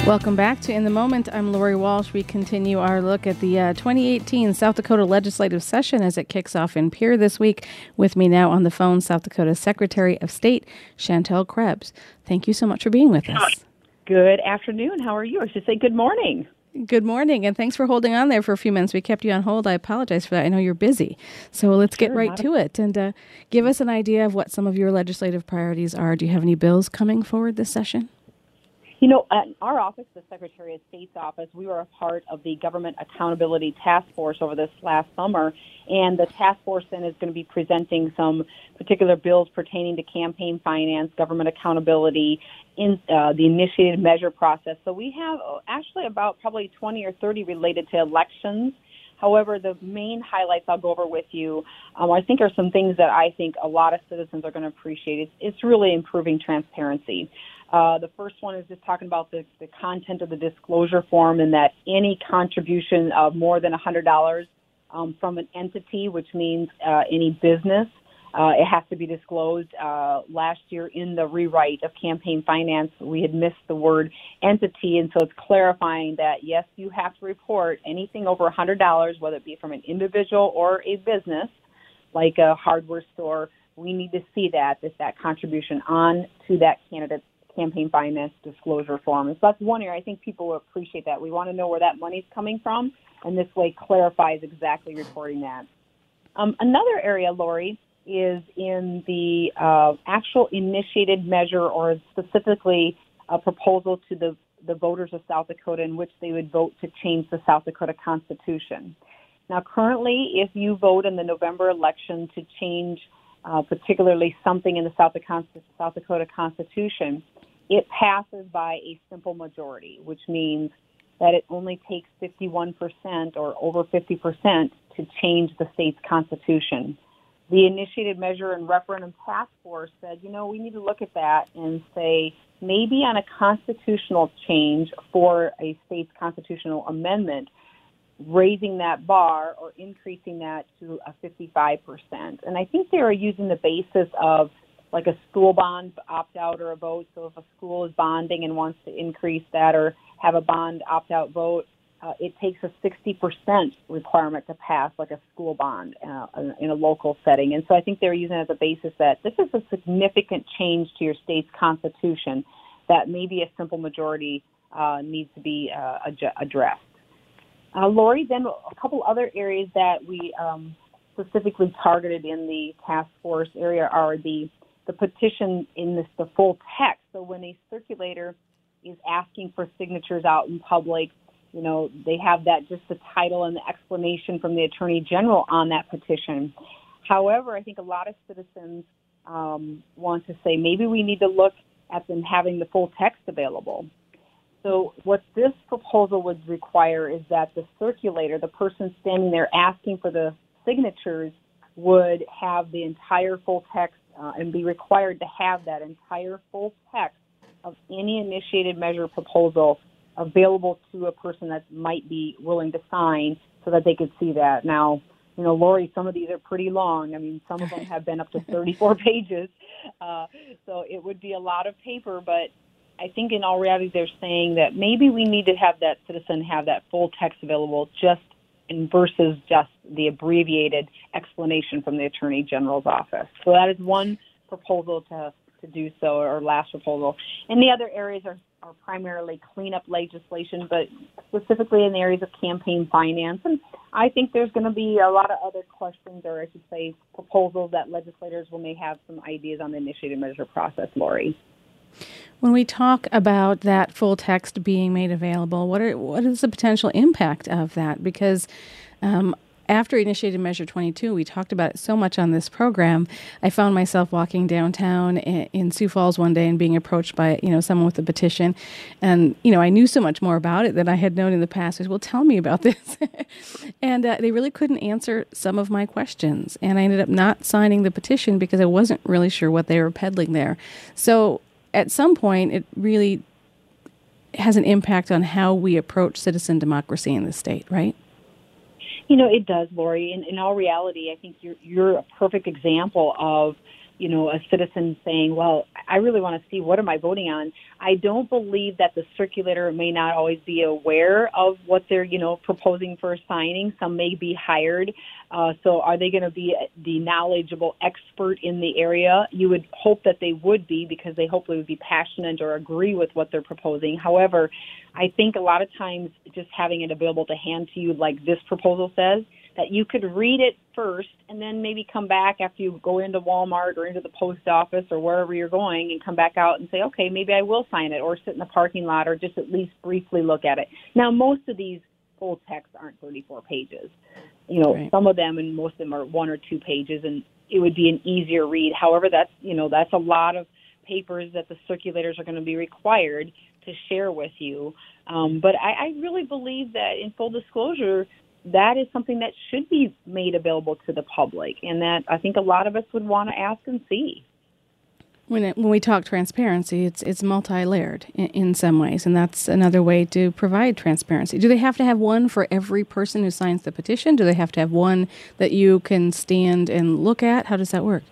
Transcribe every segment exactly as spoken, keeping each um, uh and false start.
Welcome back to In the Moment. I'm Lori Walsh. We continue our look at the uh, twenty eighteen South Dakota legislative session as it kicks off in Pierre this week. With me now on the phone, South Dakota Secretary of State, Chantel Krebs. Thank you so much for being with us. Good afternoon. How are you? I should say good morning. Good morning, and thanks for holding on there for a few minutes. We kept you on hold. I apologize for that. I know you're busy. So let's Sure, get right not to it and uh, give us an idea of what some of your legislative priorities are. Do you have any bills coming forward this session? You know, at our office, the Secretary of State's office, we were a part of the Government Accountability Task Force over this last summer, and the task force then is going to be presenting some particular bills pertaining to campaign finance, government accountability, in uh, the initiated measure process. So we have actually about probably twenty or thirty related to elections. However, the main highlights I'll go over with you, um, I think are some things that I think a lot of citizens are going to appreciate. It's, it's really improving transparency. Uh, the first one is just talking about the, the content of the disclosure form, and that any contribution of more than one hundred dollars um, from an entity, which means uh, any business, uh, it has to be disclosed. Uh, last year in the rewrite of campaign finance, we had missed the word entity, and so it's clarifying that, yes, you have to report anything over one hundred dollars, whether it be from an individual or a business, like a hardware store. We need to see that, that, that contribution on to that candidate's campaign finance disclosure form. And so that's one area I think people will appreciate that. We want to know where that money's coming from, and this way clarifies exactly reporting that. Um, another area, Lori, is in the uh, actual initiated measure, or specifically a proposal to the, the voters of South Dakota in which they would vote to change the South Dakota Constitution. Now, currently, if you vote in the November election to change uh, particularly something in the South Dakota, South Dakota Constitution, it passes by a simple majority, which means that it only takes fifty-one percent or over fifty percent to change the state's constitution. The initiated measure and referendum task force said, you know, we need to look at that and say maybe on a constitutional change for a state's constitutional amendment, raising that bar or increasing that to a fifty-five percent. And I think they are using the basis of like a school bond opt-out or a vote. So if a school is bonding and wants to increase that or have a bond opt-out vote, uh, it takes a sixty percent requirement to pass like a school bond uh, in a local setting. And so I think they're using it as a basis that this is a significant change to your state's constitution that maybe a simple majority uh, needs to be uh, ad- addressed. Uh, Lori, then a couple other areas that we um, specifically targeted in the task force area are the the petition in this, the full text. So when a circulator is asking for signatures out in public, you know, they have that, just the title and the explanation from the Attorney General on that petition. However, I think a lot of citizens um, want to say maybe we need to look at them having the full text available. So what this proposal would require is that the circulator, the person standing there asking for the signatures, would have the entire full text uh, and be required to have that entire full text of any initiated measure proposal available to a person that might be willing to sign so that they could see that. Now, you know, Lori, some of these are pretty long. I mean, some of them have been up to thirty-four pages. Uh, so it would be a lot of paper, but I think in all reality they're saying that maybe we need to have that citizen have that full text available just in versus just the abbreviated explanation from the Attorney General's office. So that is one proposal to, to do so, or last proposal. And the other areas are, are primarily cleanup legislation, but specifically in the areas of campaign finance. And I think there's going to be a lot of other questions, or I should say proposals, that legislators will may have some ideas on the initiated measure process, Lori. When we talk about that full text being made available, what are what is the potential impact of that? Because um, after Initiated Measure twenty-two, we talked about it so much on this program. I found myself walking downtown in, in Sioux Falls one day and being approached by, you know, someone with a petition. And, you know, I knew so much more about it than I had known in the past. I said, well, tell me about this. and uh, they really couldn't answer some of my questions. And I ended up not signing the petition because I wasn't really sure what they were peddling there. So at some point, it really has an impact on how we approach citizen democracy in the state, right? You know, it does, Lori. In, in all reality, I think you're, you're a perfect example of you know, a citizen saying, well, I really want to see what am I voting on. I don't believe that the circulator may not always be aware of what they're, you know, proposing for signing. Some may be hired. Uh, so are they going to be the knowledgeable expert in the area? You would hope that they would be, because they hopefully would be passionate or agree with what they're proposing. However, I think a lot of times just having it available to hand to you like this proposal says, that you could read it first and then maybe come back after you go into Walmart or into the post office or wherever you're going and come back out and say, okay, maybe I will sign it, or sit in the parking lot, or just at least briefly look at it. Now, most of these full texts aren't thirty-four pages. You know, right. Some of them, and most of them are one or two pages, and it would be an easier read. However, that's, you know, that's a lot of papers that the circulators are going to be required to share with you. Um, but I, I really believe that, in full disclosure, that is something that should be made available to the public, and that I think a lot of us would want to ask and see. When it, when we talk transparency, it's it's multi-layered in, in some ways, and that's another way to provide transparency. Do they have to have one for every person who signs the petition? Do they have to have one that you can stand and look at? How does that work?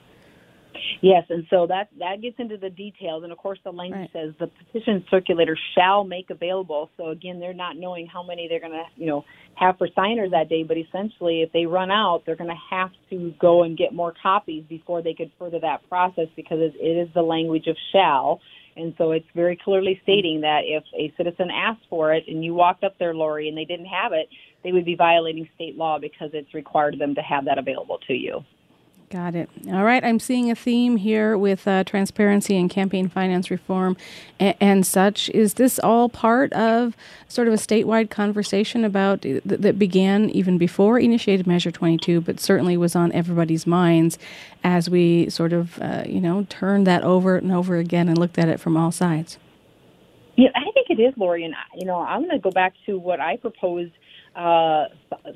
Yes, and so that that gets into the details, and of course the language right. says the petition circulator shall make available. So again, they're not knowing how many they're going to, you know, have for signers that day, but essentially if they run out, they're going to have to go and get more copies before they could further that process, because it, it is the language of shall. And so it's very clearly stating that if a citizen asked for it and you walked up there, Lori, and they didn't have it, they would be violating state law because it's required them to have that available to you. Got it. All right. I'm seeing a theme here with uh, transparency and campaign finance reform and, and such. Is this all part of sort of a statewide conversation about th- that began even before Initiated Measure twenty-two, but certainly was on everybody's minds as we sort of, uh, you know, turned that over and over again and looked at it from all sides? Yeah, I think it is, Lori. And, you know, I'm going to go back to what I proposed uh,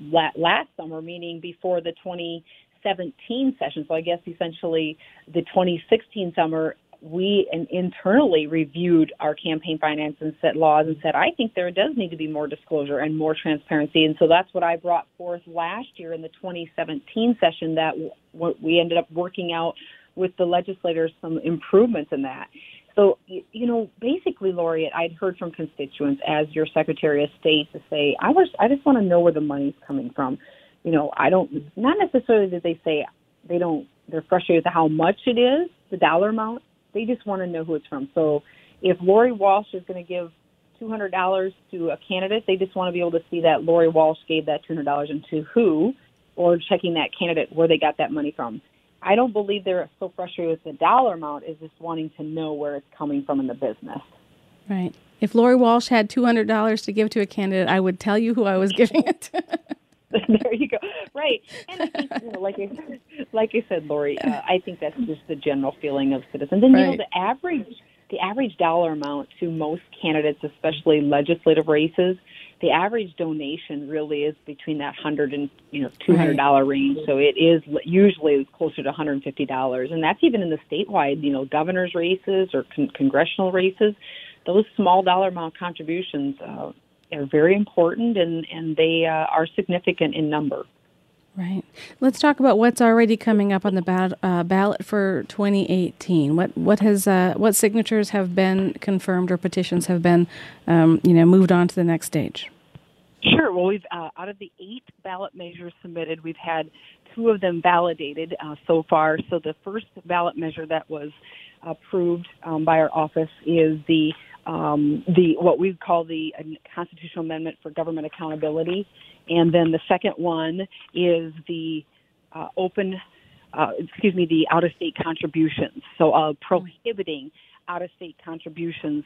last summer, meaning before the twenty seventeen session. So I guess essentially the twenty sixteen summer, we internally reviewed our campaign finance and set laws and said, I think there does need to be more disclosure and more transparency. And so that's what I brought forth last year in the twenty seventeen session, that w- we ended up working out with the legislators some improvements in that. So, you know, basically, Lori, I'd heard from constituents as your Secretary of State to say, I was, I just want to know where the money's coming from. You know, I don't, not necessarily that they say they don't, they're frustrated with how much it is, the dollar amount. They just want to know who it's from. So if Lori Walsh is going to give two hundred dollars to a candidate, they just want to be able to see that Lori Walsh gave that two hundred dollars and to who, or checking that candidate where they got that money from. I don't believe they're so frustrated with the dollar amount as just wanting to know where it's coming from in the business. Right. If Lori Walsh had two hundred dollars to give to a candidate, I would tell you who I was giving it to. There you go. Right. And I think, you know, like I, like I said, Lori, uh, I think that's just the general feeling of citizens. And, right. you know, the average, the average dollar amount to most candidates, especially legislative races, the average donation really is between that one hundred and, you know, two hundred dollars right. range. So it is usually closer to one hundred fifty dollars. And that's even in the statewide, you know, governor's races or con- congressional races. Those small dollar amount contributions uh, are very important, and, and they uh, are significant in number. Right. Let's talk about what's already coming up on the ballot, uh, ballot for twenty eighteen. What what has uh, what signatures have been confirmed or petitions have been, um, you know, moved on to the next stage? Sure. Well, we've uh, out of the eight ballot measures submitted, we've had two of them validated uh, so far. So the first ballot measure that was approved um, by our office is the Um, the what we call the constitutional amendment for government accountability, and then the second one is the uh, open, uh, excuse me, the out-of-state contributions. So uh, prohibiting out-of-state contributions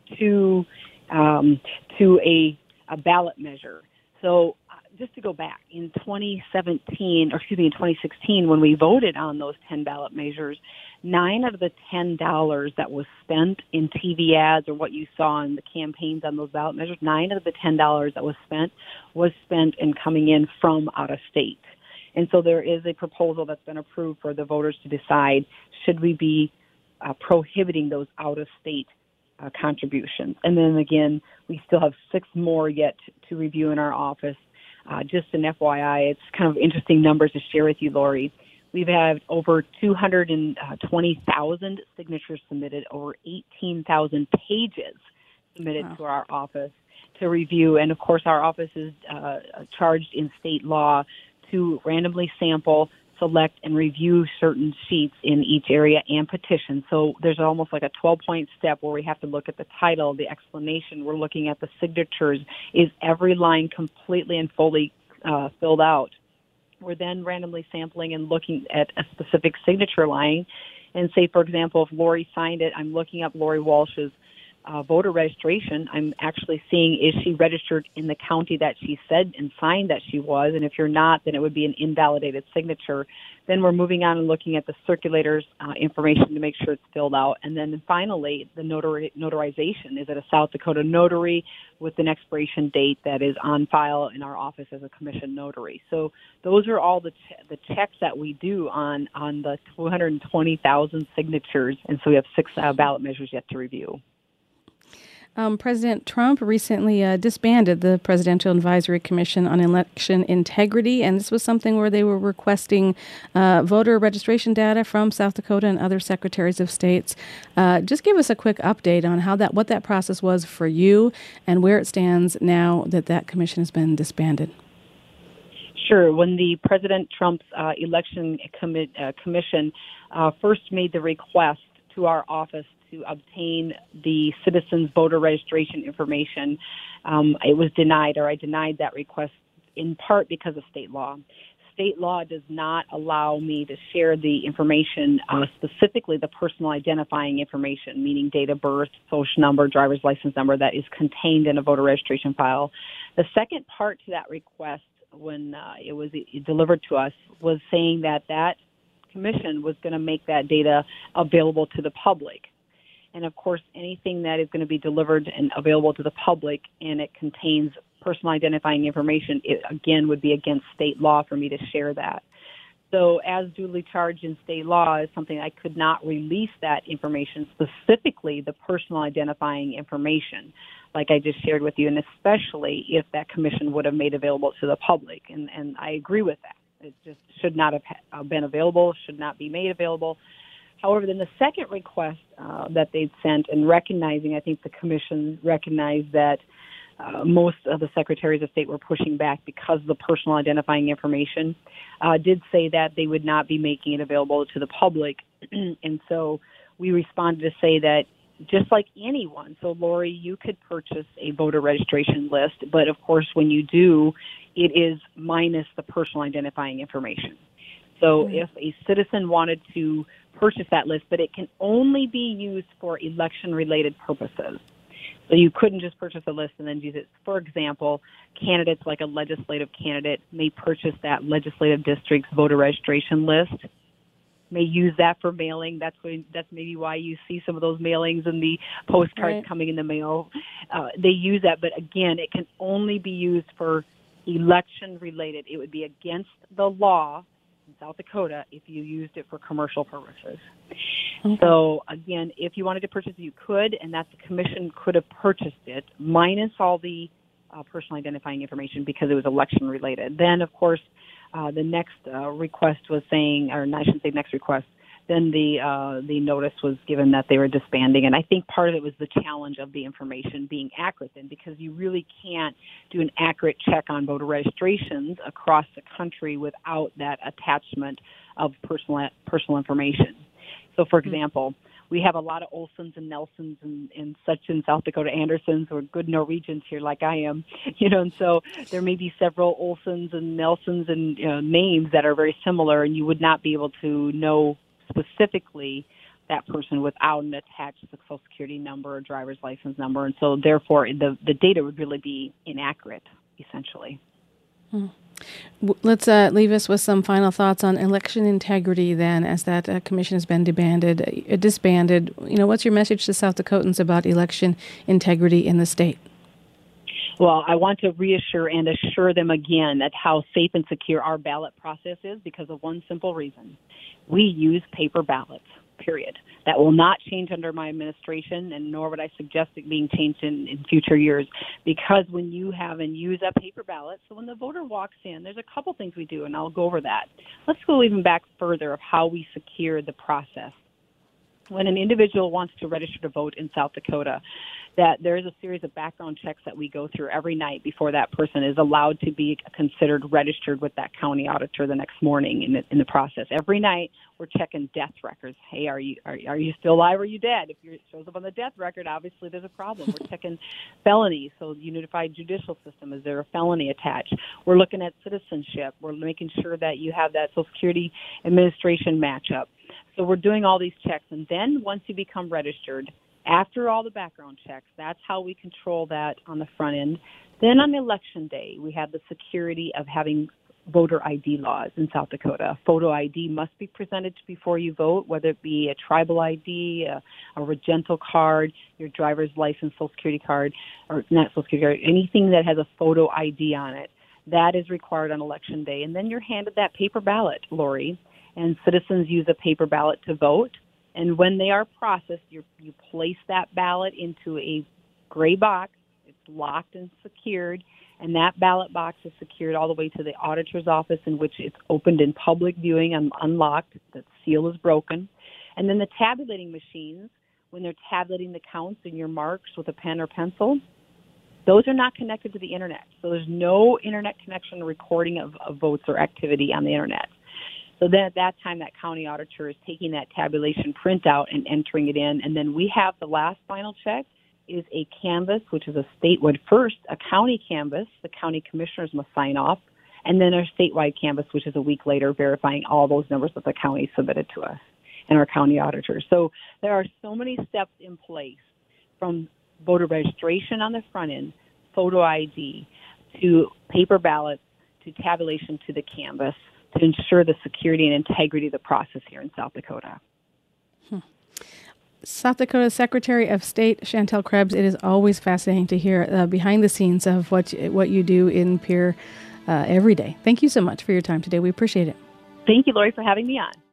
to um, to a, a ballot measure. So uh, just to go back, in twenty seventeen, or excuse me, in twenty sixteen, when we voted on those ten ballot measures, nine out of the ten dollars that was spent in T V ads or what you saw in the campaigns on those ballot measures, nine out of the ten dollars that was spent was spent in coming in from out of state. And so there is a proposal that's been approved for the voters to decide, should we be uh, prohibiting those out of state uh, contributions. And then again, we still have six more yet to review in our office. Uh, just an F Y I, it's kind of interesting numbers to share with you, Lori. We've had over two hundred twenty thousand signatures submitted, over eighteen thousand pages submitted wow. to our office to review. And, of course, our office is uh, charged in state law to randomly sample, select, and review certain sheets in each area and petition. So there's almost like a twelve-point step where we have to look at the title, the explanation. We're looking at the signatures. Is every line completely and fully uh, filled out? We're then randomly sampling and looking at a specific signature line. And say, for example, if Lori signed it, I'm looking up Lori Walsh's uh, voter registration. I'm actually seeing, is she registered in the county that she said and signed that she was? And if you're not, then it would be an invalidated signature. Then we're moving on and looking at the circulator's uh, information to make sure it's filled out. And then finally, the notary, notarization. Is it a South Dakota notary with an expiration date that is on file in our office as a commissioned notary? So those are all the ch- the checks that we do on, on the two hundred twenty thousand signatures. And so we have six uh, ballot measures yet to review. Um, President Trump recently uh, disbanded the Presidential Advisory Commission on Election Integrity, and this was something where they were requesting uh, voter registration data from South Dakota and other secretaries of states. Uh, just give us a quick update on how that, what that process was for you, and where it stands now that that commission has been disbanded. Sure. When the President Trump's uh, election commi- uh, commission uh, first made the request to our office to obtain the citizens' voter registration information, um, it was denied, or I denied that request in part because of state law. State law does not allow me to share the information, uh, specifically the personal identifying information, meaning date of birth, social number, driver's license number that is contained in a voter registration file. The second part to that request, when uh, it was delivered to us, was saying that that commission was going to make that data available to the public. And, of course, anything that is going to be delivered and available to the public and it contains personal identifying information, it, again, would be against state law for me to share that. So as duly charged in state law is something I could not release that information, specifically the personal identifying information, like I just shared with you, and especially if that commission would have made available to the public. And, and I agree with that. It just should not have been available, should not be made available. However, then the second request uh, that they'd sent, and recognizing, I think the commission recognized that uh, most of the secretaries of state were pushing back because of the personal identifying information, uh, did say that they would not be making it available to the public. And so we responded to say that just like anyone, so Lori, you could purchase a voter registration list, but of course when you do, it is minus the personal identifying information. So if a citizen wanted to purchase that list, but it can only be used for election-related purposes. So you couldn't just purchase a list and then use it. For example, candidates like a legislative candidate may purchase that legislative district's voter registration list, may use that for mailing. That's when, that's maybe why you see some of those mailings and the postcards right. coming in the mail. Uh, they use that, but again, it can only be used for election-related. It would be against the law South Dakota if you used it for commercial purposes. Okay. So, again, if you wanted to purchase it, you could, and that the commission could have purchased it, minus all the uh, personal identifying information because it was election-related. Then, of course, uh, the next uh, request was saying, or I shouldn't say next request, then the uh, the notice was given that they were disbanding. And I think part of it was the challenge of the information being accurate then, because you really can't do an accurate check on voter registrations across the country without that attachment of personal personal information. So, for example, we have a lot of Olsons and Nelsons and, and such in South Dakota, Andersons, who are good Norwegians here like I am, you know, and so there may be several Olsons and Nelsons and you know, names that are very similar, and you would not be able to know specifically that person without an attached Social Security number or driver's license number. And so, therefore, the, the data would really be inaccurate, essentially. Hmm. Let's uh, leave us with some final thoughts on election integrity then, as that uh, commission has been disbanded. Uh, disbanded. You know, what's your message to South Dakotans about election integrity in the state? Well, I want to reassure and assure them again that how safe and secure our ballot process is because of one simple reason. We use paper ballots. period. That will not change under my administration, and nor would I suggest it being changed in, in future years, because when you have and use a paper ballot, so when the voter walks in, there's a couple things we do, and I'll go over that. Let's go even back further of how we secure the process. When an individual wants to register to vote in South Dakota, that there is a series of background checks that we go through every night before that person is allowed to be considered registered with that county auditor the next morning in the, in the process. Every night we're checking death records. Hey, are you are, are you still alive or are you dead? If it shows up on the death record, obviously there's a problem. We're checking felonies. So Unified Judicial System, is there a felony attached? We're looking at citizenship. We're making sure that you have that Social Security Administration matchup. So we're doing all these checks. And then once you become registered, after all the background checks, that's how we control that on the front end. Then on election day, we have the security of having voter I D laws in South Dakota. Photo I D must be presented before you vote, whether it be a tribal I D, a, a Regental card, your driver's license, Social Security card, or not Social Security card, anything that has a photo I D on it. That is required on election day. And then you're handed that paper ballot, Lori, and citizens use a paper ballot to vote. And when they are processed, you you place that ballot into a gray box. It's locked and secured, and that ballot box is secured all the way to the auditor's office, in which it's opened in public viewing and unlocked. The seal is broken. And then the tabulating machines, when they're tabulating the counts in your marks with a pen or pencil, those are not connected to the Internet. So there's no Internet connection or recording of, of votes or activity on the Internet. So then at that time, that county auditor is taking that tabulation printout and entering it in. And then we have the last final check is a canvass, which is a statewide first, a county canvass. The county commissioners must sign off. And then our statewide canvass, which is a week later, verifying all those numbers that the county submitted to us and our county auditors. So there are so many steps in place, from voter registration on the front end, photo I D, to paper ballots, to tabulation, to the canvass, to ensure the security and integrity of the process here in South Dakota. Hmm. South Dakota Secretary of State Chantel Krebs, it is always fascinating to hear uh, behind the scenes of what what you do in Pierre uh, every day. Thank you so much for your time today. We appreciate it. Thank you, Lori, for having me on.